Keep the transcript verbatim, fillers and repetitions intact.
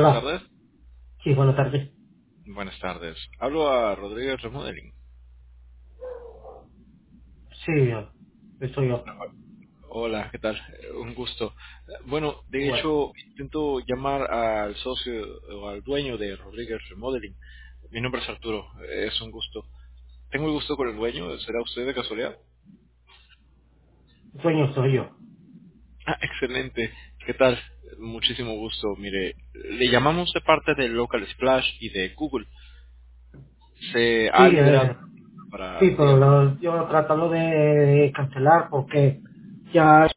Buenas Hola. tardes. Sí, buenas tardes. Buenas tardes. Hablo a Rodríguez Remodeling. Sí, yo. Yo soy yo. Hola, ¿qué tal? Eh, Un gusto. Eh, Bueno, de Igual. hecho, intento llamar al socio o al dueño de Rodríguez Remodeling. Mi nombre es Arturo. Eh, Es un gusto. Tengo el gusto con el dueño. ¿Será usted de casualidad? Sueño soy yo. Ah, excelente. ¿Qué tal? Muchísimo gusto. Mire, le llamamos de parte de Local Splash y de Google. Se Sí, ha liberado eh, para, sí, pero dígame. lo- yo tratando de cancelar porque ya